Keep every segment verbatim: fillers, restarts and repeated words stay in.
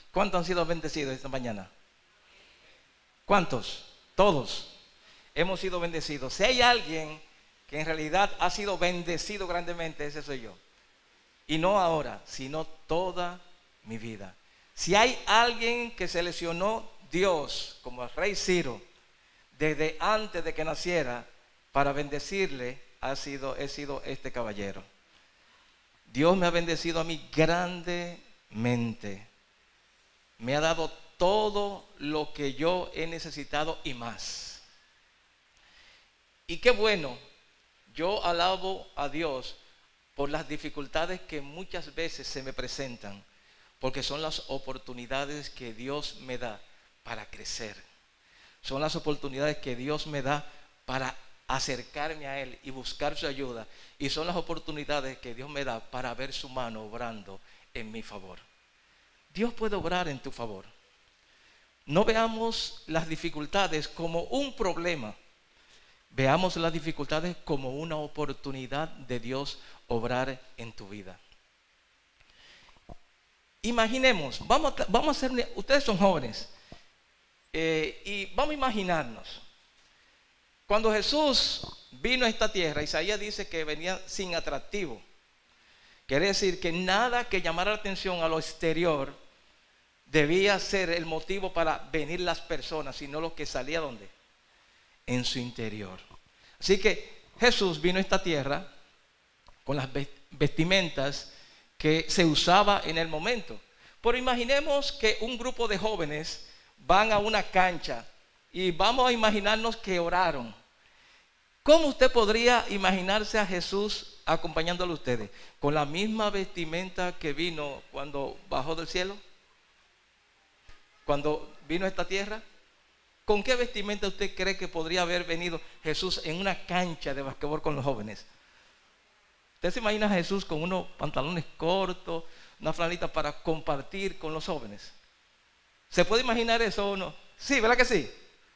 ¿Cuántos han sido bendecidos esta mañana? ¿Cuántos? Todos hemos sido bendecidos. Si hay alguien que en realidad ha sido bendecido grandemente, ese soy yo. Y no ahora, sino toda mi vida. Si hay alguien que seleccionó Dios como el rey Ciro desde antes de que naciera para bendecirle, ha sido, he sido este caballero. Dios me ha bendecido a mí grandemente. Me ha dado todo lo que yo he necesitado y más. Y qué bueno, yo alabo a Dios por las dificultades que muchas veces se me presentan, porque son las oportunidades que Dios me da para crecer. Son las oportunidades que Dios me da para acercarme a Él y buscar su ayuda. Y son las oportunidades que Dios me da para ver su mano obrando en mi favor. Dios puede obrar en tu favor. No veamos las dificultades como un problema. Veamos las dificultades como una oportunidad de Dios obrar en tu vida. Imaginemos, vamos a, vamos a hacer, ustedes son jóvenes, eh, y vamos a imaginarnos. Cuando Jesús vino a esta tierra, Isaías dice que venía sin atractivo. Quiere decir que nada que llamara la atención a lo exterior debía ser el motivo para venir las personas, sino lo que salía ¿dónde? En su interior. Así que Jesús vino a esta tierra con las vestimentas que se usaba en el momento. Pero imaginemos que un grupo de jóvenes van a una cancha y vamos a imaginarnos que oraron. ¿Cómo usted podría imaginarse a Jesús acompañándolo a ustedes? ¿Con la misma vestimenta que vino cuando bajó del cielo? Cuando vino a esta tierra. ¿Con qué vestimenta usted cree que podría haber venido Jesús en una cancha de basquetbol con los jóvenes? ¿Usted se imagina a Jesús con unos pantalones cortos, una franelita para compartir con los jóvenes? ¿Se puede imaginar eso o no? Sí, ¿verdad que sí?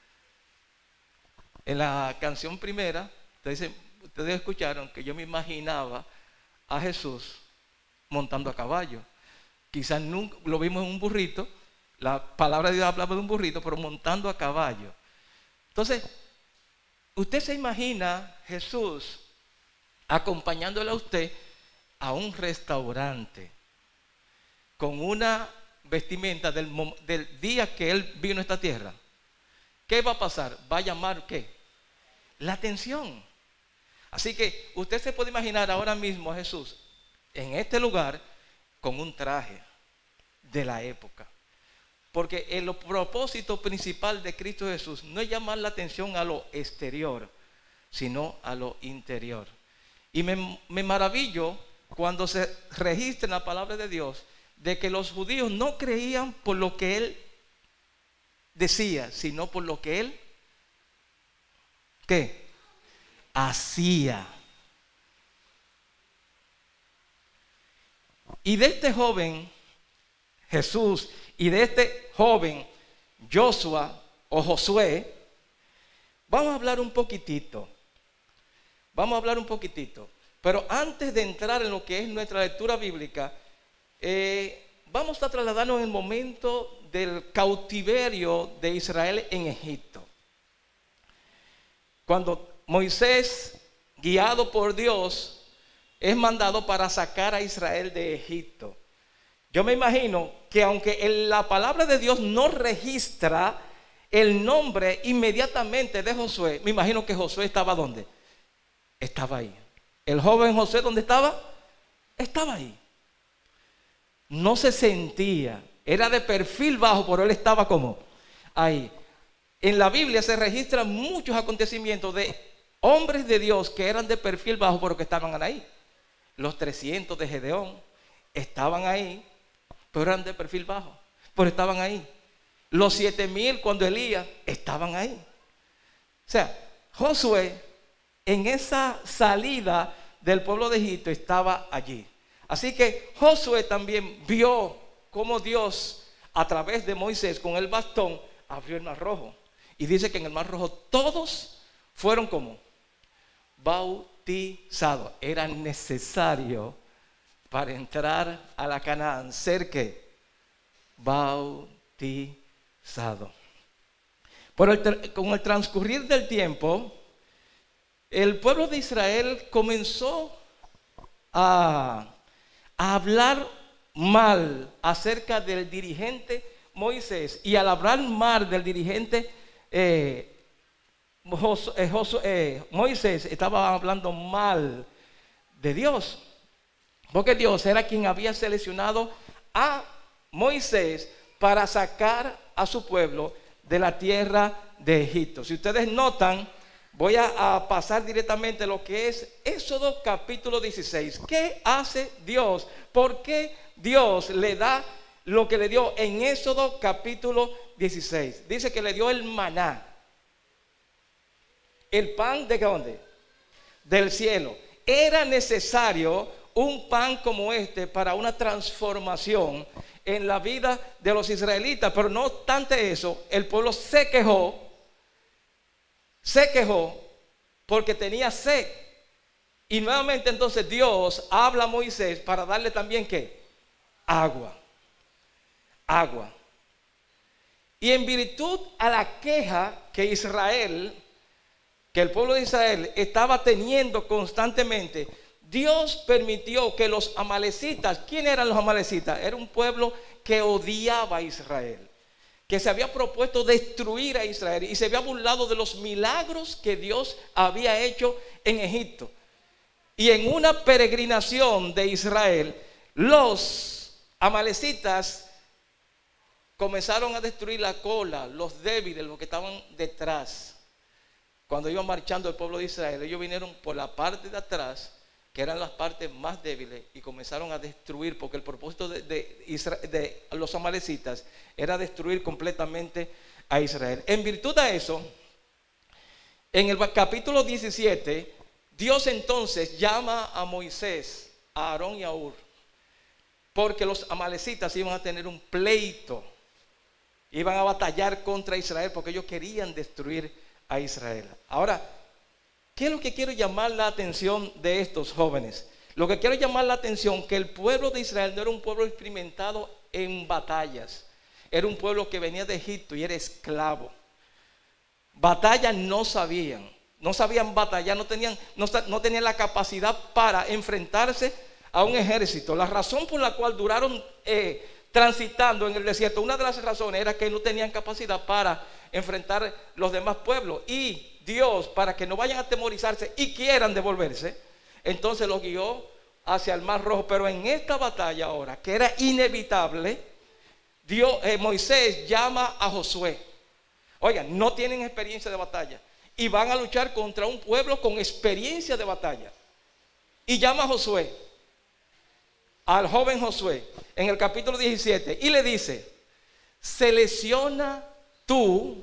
En la canción primera, ustedes, ustedes escucharon que yo me imaginaba a Jesús montando a caballo. Quizás nunca lo vimos en un burrito. La palabra de Dios hablaba de un burrito, pero montando a caballo. Entonces, usted se imagina Jesús acompañándole a usted a un restaurante con una vestimenta del, del día que Él vino a esta tierra. ¿Qué va a pasar? Va a llamar ¿qué? La atención. Así que usted se puede imaginar ahora mismo a Jesús en este lugar con un traje de la época. Porque el propósito principal de Cristo Jesús no es llamar la atención a lo exterior, sino a lo interior. Y me, me maravillo cuando se registra en la palabra de Dios de que los judíos no creían por lo que Él decía, sino por lo que Él, ¿qué? Hacía. Y de este joven, Jesús, y de este joven, Joshua o Josué, vamos a hablar un poquitito. Vamos a hablar un poquitito. Pero antes de entrar en lo que es nuestra lectura bíblica, eh, vamos a trasladarnos en el momento del cautiverio de Israel en Egipto. Cuando Moisés, guiado por Dios, es mandado para sacar a Israel de Egipto. Yo me imagino que aunque en la palabra de Dios no registra el nombre inmediatamente de Josué, me imagino que Josué estaba ¿dónde? Estaba ahí. El joven Josué, ¿dónde estaba? Estaba ahí. No se sentía, era de perfil bajo, pero él estaba como ahí. En la Biblia se registran muchos acontecimientos de hombres de Dios que eran de perfil bajo, pero que estaban ahí. Los trescientos de Gedeón estaban ahí, pero eran de perfil bajo, pero estaban ahí. Los siete mil cuando Elías estaban ahí. O sea, Josué en esa salida del pueblo de Egipto estaba allí. Así que Josué también vio cómo Dios a través de Moisés con el bastón abrió el mar rojo. Y dice que en el mar rojo todos fueron como bautizados. Era necesario para entrar a la Canaán ser que bautizado. Por el, con el transcurrir del tiempo, el pueblo de Israel comenzó a, a hablar mal acerca del dirigente Moisés, y al hablar mal del dirigente eh, Jos, eh, Jos, eh, Moisés, estaba hablando mal de Dios, porque Dios era quien había seleccionado a Moisés para sacar a su pueblo de la tierra de Egipto. Si ustedes notan, voy a, a pasar directamente a lo que es Éxodo capítulo dieciséis. ¿Qué hace Dios? ¿Por qué Dios le da lo que le dio en Éxodo capítulo dieciséis? Dice que le dio el maná, el pan de dónde? Del cielo. Era necesario un pan como este para una transformación en la vida de los israelitas. Pero no obstante eso, el pueblo se quejó, se quejó porque tenía sed. Y nuevamente entonces Dios habla a Moisés para darle también ¿qué? Agua. Agua. Y en virtud a la queja que Israel, que el pueblo de Israel estaba teniendo constantemente, Dios permitió que los amalecitas, ¿quién eran los amalecitas? Era un pueblo que odiaba a Israel, que se había propuesto destruir a Israel y se había burlado de los milagros que Dios había hecho en Egipto. Y en una peregrinación de Israel, los amalecitas comenzaron a destruir la cola, los débiles, los que estaban detrás. Cuando iban marchando el pueblo de Israel, ellos vinieron por la parte de atrás, que eran las partes más débiles, y comenzaron a destruir, porque el propósito de, de, Israel, de los amalecitas era destruir completamente a Israel. En virtud de eso, en el capítulo diecisiete, Dios entonces llama a Moisés, a Aarón y a Hur, porque los amalecitas iban a tener un pleito, iban a batallar contra Israel, porque ellos querían destruir a Israel. Ahora, ¿qué es lo que quiero llamar la atención de estos jóvenes? Lo que quiero llamar la atención, que el pueblo de Israel no era un pueblo experimentado en batallas. Era un pueblo que venía de Egipto y era esclavo. Batallas no sabían, no sabían batallar, no tenían, no, no tenían la capacidad para enfrentarse a un ejército. La razón por la cual duraron eh, transitando en el desierto, una de las razones era que no tenían capacidad para enfrentar los demás pueblos. Y Dios, para que no vayan a atemorizarse y quieran devolverse, entonces los guió hacia el Mar Rojo. Pero en esta batalla ahora, que era inevitable, Dios, eh, Moisés llama a Josué. Oigan, no tienen experiencia de batalla y van a luchar contra un pueblo con experiencia de batalla. Y llama a Josué, al joven Josué, en el capítulo diecisiete, y le dice: selecciona tú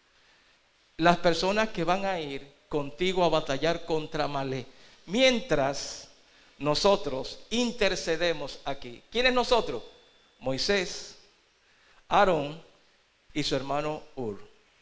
las personas que van a ir contigo a batallar contra Amalec, mientras nosotros intercedemos aquí. ¿Quiénes nosotros? Moisés, Aarón y su hermano Hur,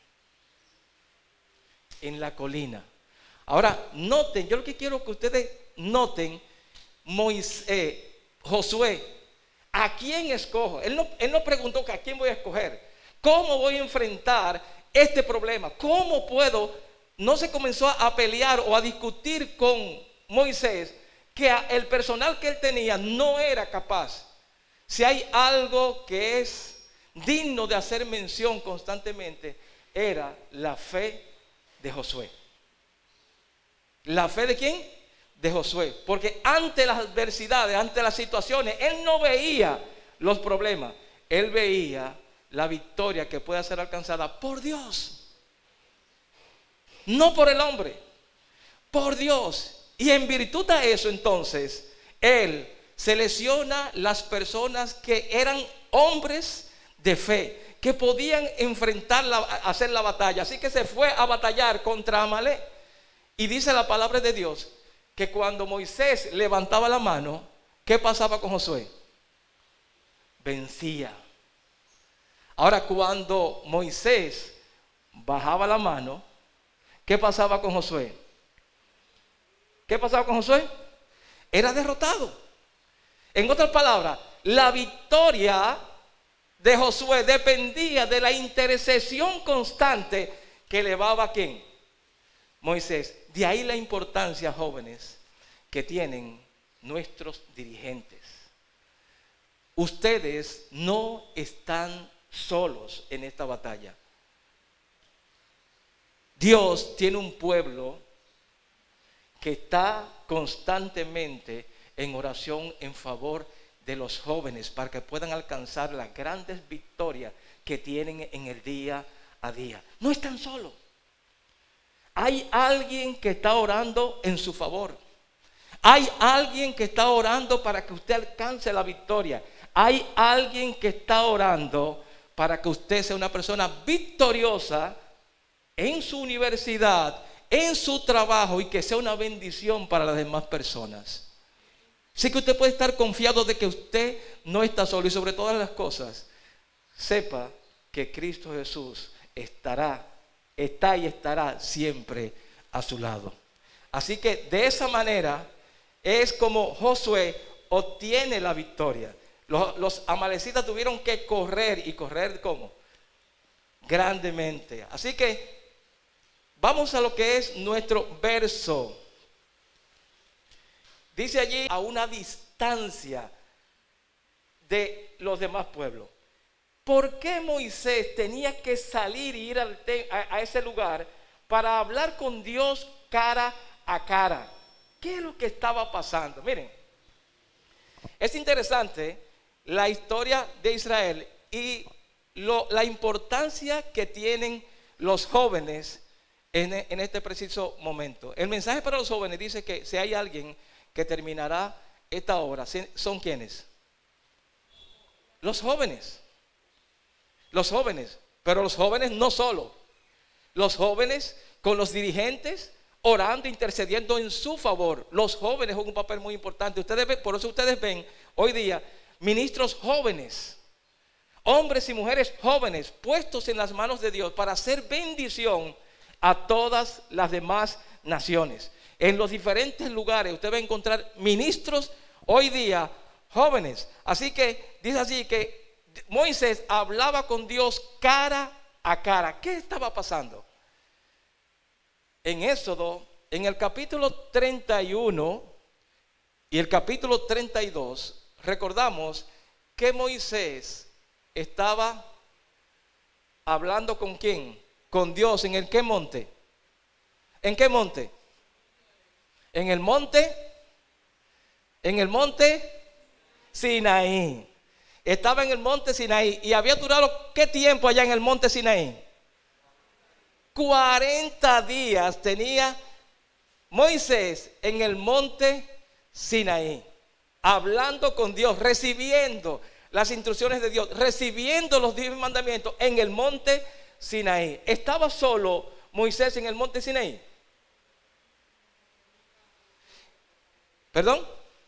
en la colina. Ahora noten, yo lo que quiero que ustedes noten, Moisés, eh, Josué, ¿a quién escojo? Él no, él no preguntó que a quién voy a escoger, cómo voy a enfrentar este problema, cómo puedo. No se comenzó a pelear o a discutir con Moisés que el personal que él tenía no era capaz. Si hay algo que es digno de hacer mención constantemente, era la fe de Josué. ¿La fe de quién? De Josué. Porque ante las adversidades, ante las situaciones, él no veía los problemas, él veía la victoria que puede ser alcanzada por Dios, no por el hombre, por Dios. Y en virtud de eso, entonces, él selecciona las personas que eran hombres de fe, que podían enfrentar, la, hacer la batalla. Así que se fue a batallar contra Amalec. Y dice la palabra de Dios que cuando Moisés levantaba la mano, ¿qué pasaba con Josué? Vencía. Ahora, cuando Moisés bajaba la mano, ¿qué pasaba con Josué? ¿Qué pasaba con Josué? Era derrotado. En otras palabras, la victoria de Josué dependía de la intercesión constante que elevaba a ¿quién? Moisés. De ahí la importancia, jóvenes, que tienen nuestros dirigentes. Ustedes no están solos en esta batalla. Dios tiene un pueblo que está constantemente en oración en favor de los jóvenes para que puedan alcanzar las grandes victorias que tienen en el día a día. No están solos. Hay alguien que está orando en su favor. Hay alguien que está orando para que usted alcance la victoria. Hay alguien que está orando para que usted sea una persona victoriosa en su universidad, en su trabajo, y que sea una bendición para las demás personas. Así que usted puede estar confiado de que usted no está solo, y sobre todas las cosas, sepa que Cristo Jesús estará, está y estará siempre a su lado. Así que de esa manera es como Josué obtiene la victoria. Los, los amalecitas tuvieron que correr, y correr ¿cómo? Grandemente. Así que vamos a lo que es nuestro verso. Dice allí, a una distancia de los demás pueblos. ¿Por qué Moisés tenía que salir y ir al te- a, a ese lugar para hablar con Dios cara a cara? ¿Qué es lo que estaba pasando? Miren, es interesante la historia de Israel y lo, la importancia que tienen los jóvenes en, en este preciso momento. El mensaje para los jóvenes dice que si hay alguien que terminará esta obra, ¿son quiénes? Los jóvenes. Los jóvenes, pero los jóvenes no solo. Los jóvenes con los dirigentes orando, intercediendo en su favor. Los jóvenes juegan un papel muy importante. Ustedes ven, por eso ustedes ven hoy día ministros jóvenes, hombres y mujeres jóvenes puestos en las manos de Dios para hacer bendición a todas las demás naciones. En los diferentes lugares usted va a encontrar ministros hoy día jóvenes. Así que dice así que Moisés hablaba con Dios cara a cara. ¿Qué estaba pasando? En Éxodo, en el capítulo treinta y uno y el capítulo treinta y dos, recordamos que Moisés estaba hablando con quién, con Dios. ¿En el qué monte? ¿En qué monte? En el monte, en el monte Sinaí. Estaba en el monte Sinaí y había durado ¿qué tiempo allá en el monte Sinaí? cuarenta días tenía Moisés en el monte Sinaí, hablando con Dios, recibiendo las instrucciones de Dios, recibiendo los diez mandamientos en el monte Sinaí. ¿Estaba solo Moisés en el monte Sinaí? ¿Perdón?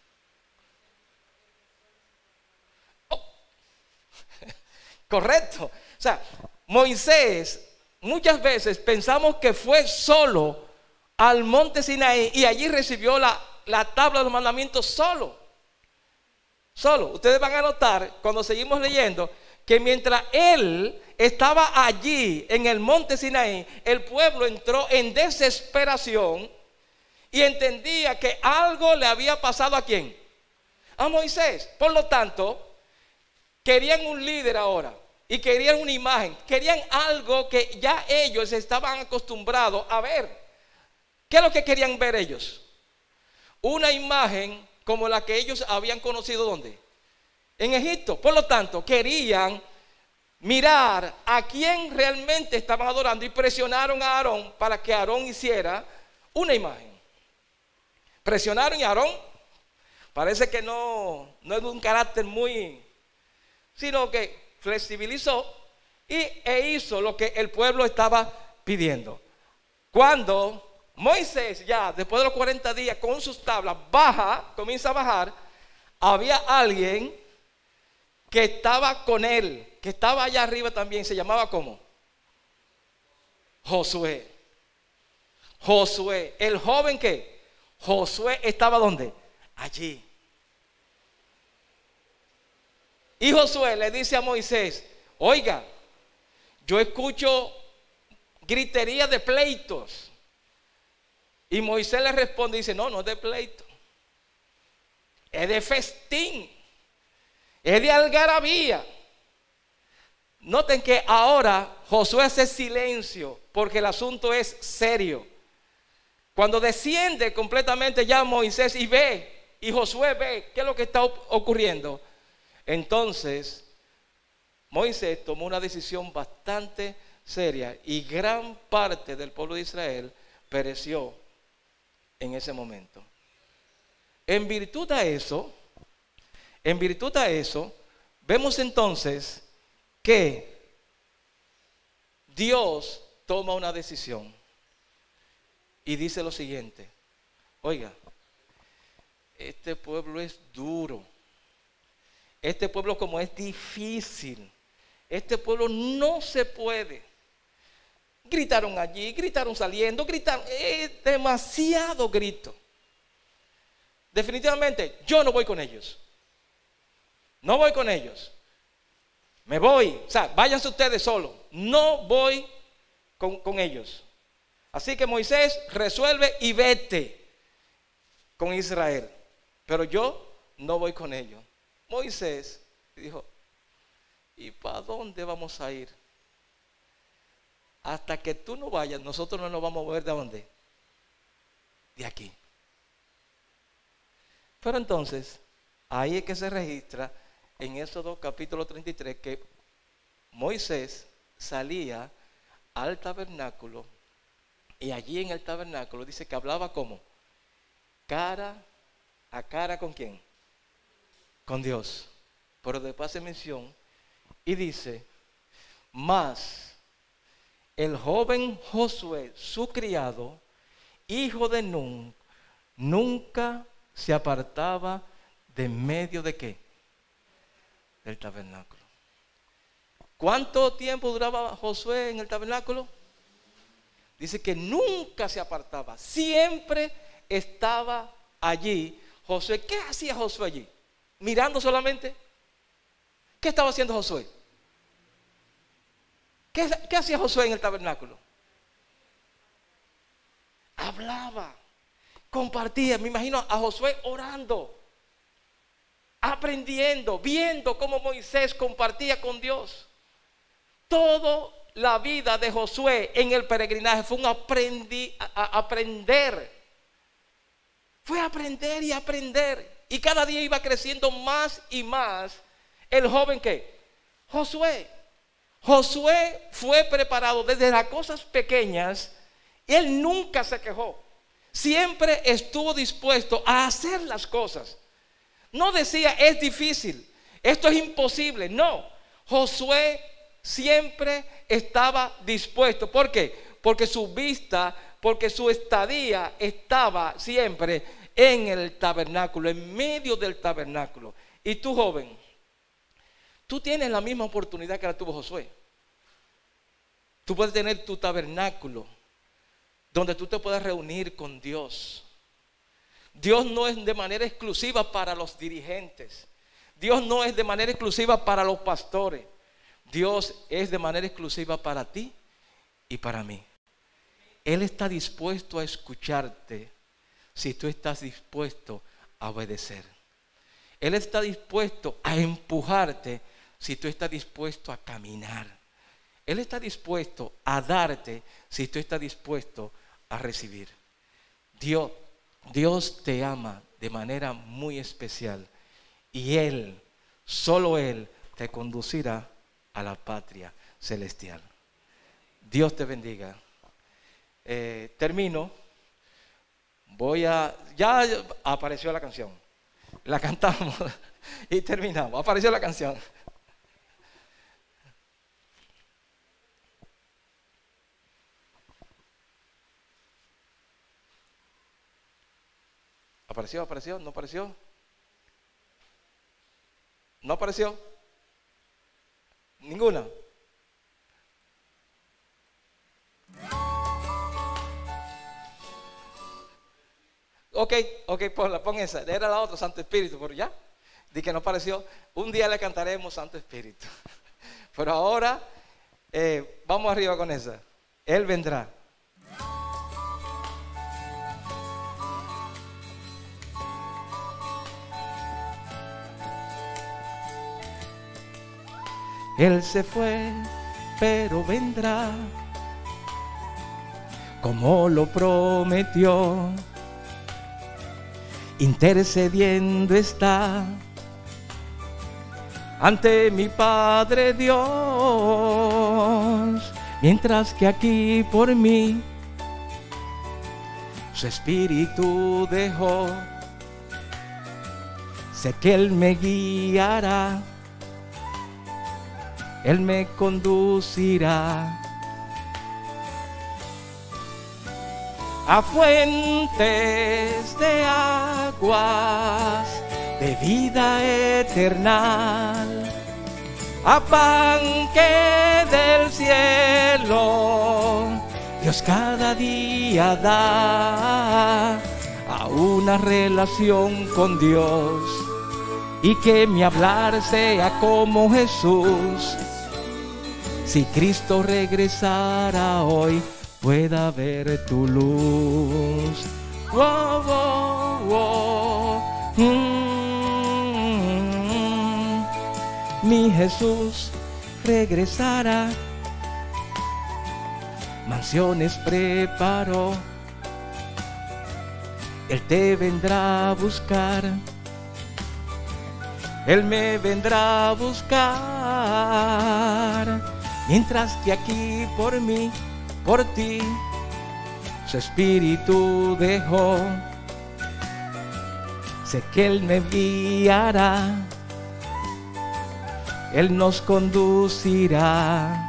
Oh. Correcto. O sea, Moisés, muchas veces pensamos que fue solo al monte Sinaí y allí recibió la, la tabla de los mandamientos solo. Solo. Ustedes van a notar cuando seguimos leyendo que mientras él estaba allí en el monte Sinaí, el pueblo entró en desesperación y entendía que algo le había pasado ¿a quién? A Moisés. Por lo tanto, querían un líder ahora y querían una imagen, querían algo que ya ellos estaban acostumbrados a ver. ¿Qué es lo que querían ver ellos? Una imagen como la que ellos habían conocido ¿dónde? En Egipto. Por lo tanto, querían mirar a quién realmente estaban adorando y presionaron a Aarón para que Aarón hiciera una imagen. Presionaron y Aarón parece que no, no es de un carácter muy, sino que flexibilizó y, e hizo lo que el pueblo estaba pidiendo. Cuando Moisés ya después de los cuarenta días con sus tablas baja, comienza a bajar, había alguien que estaba con él, que estaba allá arriba también, se llamaba ¿cómo? Josué. Josué, el joven que Josué estaba ¿dónde? Allí. Y Josué le dice a Moisés, oiga, yo escucho gritería de pleitos. Y Moisés le responde y dice, no, no es de pleito, es de festín, es de algarabía. Noten que ahora Josué hace silencio porque el asunto es serio. Cuando desciende completamente ya Moisés y ve, y Josué ve qué es lo que está ocurriendo, entonces Moisés tomó una decisión bastante seria y gran parte del pueblo de Israel pereció en ese momento. En virtud a eso, en virtud a eso, vemos entonces que Dios toma una decisión y dice lo siguiente: oiga, este pueblo es duro, este pueblo como es difícil, este pueblo no se puede. Gritaron allí, gritaron saliendo, gritaron, es demasiado grito. Definitivamente yo no voy con ellos, no voy con ellos. Me voy, o sea, váyanse ustedes solos. No voy con, con ellos. Así que Moisés resuelve y vete con Israel. Pero yo no voy con ellos. Moisés dijo, ¿y para dónde vamos a ir? Hasta que tú no vayas, nosotros no nos vamos a mover de dónde. De aquí. Pero entonces, ahí es que se registra en Éxodo capítulo treinta y tres que Moisés salía al tabernáculo y allí en el tabernáculo dice que hablaba como cara a cara con quién, con Dios. Pero después hace mención y dice, mas el joven Josué, su criado, hijo de Nun, nunca se apartaba de medio de qué, del tabernáculo. ¿Cuánto tiempo duraba Josué en el tabernáculo? Dice que nunca se apartaba, siempre estaba allí. Josué, ¿qué hacía Josué allí? ¿Mirando solamente? ¿Qué estaba haciendo Josué? ¿Qué, qué hacía Josué en el tabernáculo? Hablaba, compartía. Me imagino a Josué orando, aprendiendo, viendo cómo Moisés compartía con Dios. Toda la vida de Josué en el peregrinaje fue un aprendi, a, a aprender. Fue aprender y aprender. Y cada día iba creciendo más y más el joven que Josué. Josué fue preparado desde las cosas pequeñas. Él nunca se quejó. Siempre estuvo dispuesto a hacer las cosas. No decía, es difícil, esto es imposible. No, Josué siempre estaba dispuesto. ¿Por qué? Porque su vista, porque su estadía estaba siempre en el tabernáculo, en medio del tabernáculo. Y tú, joven, tú tienes la misma oportunidad que la tuvo Josué. Tú puedes tener tu tabernáculo donde tú te puedas reunir con Dios. Dios no es de manera exclusiva para los dirigentes. Dios no es de manera exclusiva para los pastores. Dios es de manera exclusiva para ti y para mí. Él está dispuesto a escucharte si tú estás dispuesto a obedecer. Él está dispuesto a empujarte si tú estás dispuesto a caminar. Él está dispuesto a darte si tú estás dispuesto a recibir. Dios, Dios te ama de manera muy especial y Él, solo Él, te conducirá a la patria celestial. Dios te bendiga. Eh, termino. Voy a... Ya apareció la canción. La cantamos y terminamos. Apareció la canción. ¿Apareció? ¿Apareció? ¿No apareció? ¿No apareció? ¿Ninguna? Ok, ok, ponla, pon esa. Era la otra, Santo Espíritu, pero ya. Di que no pareció. Un día le cantaremos Santo Espíritu. Pero ahora eh, vamos arriba con esa. Él vendrá. Él se fue, pero vendrá, como lo prometió. Intercediendo está ante mi Padre Dios, mientras que aquí por mí su espíritu dejó. Sé que Él me guiará, Él me conducirá a fuentes de aguas de vida eterna, a pan que del cielo Dios cada día da, a una relación con Dios, y que mi hablar sea como Jesús. Si Cristo regresara hoy, pueda ver tu luz. Oh, oh, oh. Mm. Mi Jesús regresará, mansiones preparó, Él te vendrá a buscar, Él me vendrá a buscar, mientras que aquí por mí, por ti, su espíritu dejó. Sé que Él me guiará, Él nos conducirá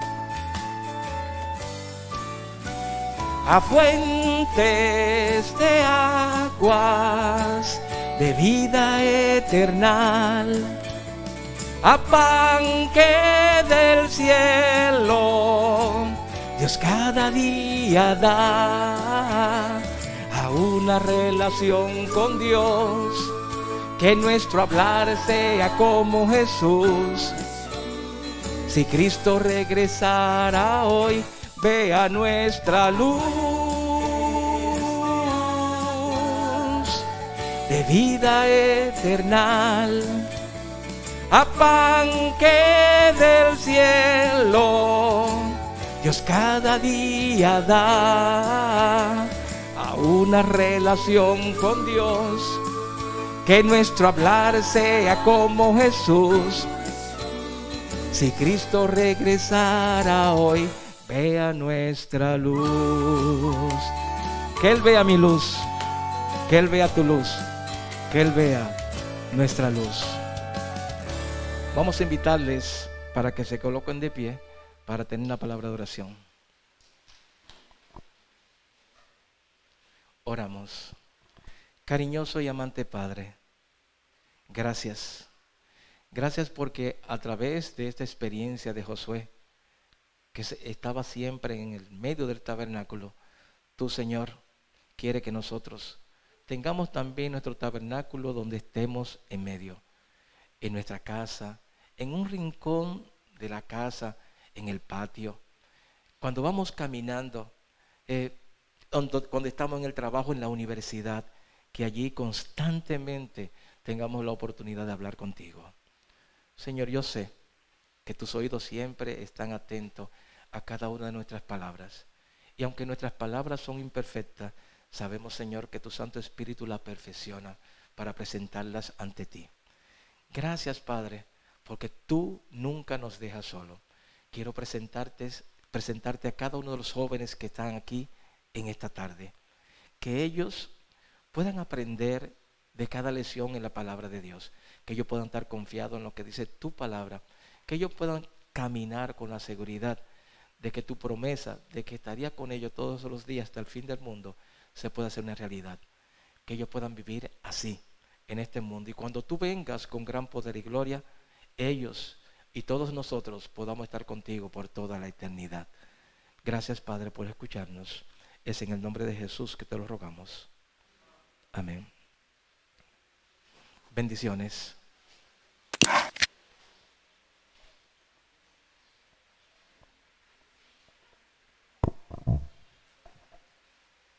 a fuentes de aguas de vida eterna, a pan que del cielo Dios cada día da, a una relación con Dios, que nuestro hablar sea como Jesús. Si Cristo regresara hoy, vea nuestra luz de vida eterna, a pan que del cielo Dios cada día da, a una relación con Dios, que nuestro hablar sea como Jesús. Si Cristo regresara hoy, vea nuestra luz. Que Él vea mi luz, que Él vea tu luz, que Él vea nuestra luz. Vamos a invitarles para que se coloquen de pie para tener una palabra de oración. Oramos. Cariñoso y amante Padre, gracias. Gracias porque a través de esta experiencia de Josué, que estaba siempre en el medio del tabernáculo, tú, Señor, quiere que nosotros tengamos también nuestro tabernáculo donde estemos en medio, en nuestra casa, en un rincón de la casa, en el patio, cuando vamos caminando, eh, cuando estamos en el trabajo, en la universidad, que allí constantemente tengamos la oportunidad de hablar contigo. Señor, yo sé que tus oídos siempre están atentos a cada una de nuestras palabras. Y aunque nuestras palabras son imperfectas, sabemos, Señor, que tu Santo Espíritu las perfecciona para presentarlas ante ti. Gracias, Padre, porque tú nunca nos dejas solos. Quiero presentarte, presentarte a cada uno de los jóvenes que están aquí en esta tarde. Que ellos puedan aprender de cada lección en la palabra de Dios. Que ellos puedan estar confiados en lo que dice tu palabra. Que ellos puedan caminar con la seguridad de que tu promesa, de que estaría con ellos todos los días hasta el fin del mundo, se pueda hacer una realidad. Que ellos puedan vivir así en este mundo. Y cuando tú vengas con gran poder y gloria, ellos y todos nosotros podamos estar contigo por toda la eternidad. Gracias, Padre, por escucharnos. Es en el nombre de Jesús que te lo rogamos. Amén. Bendiciones.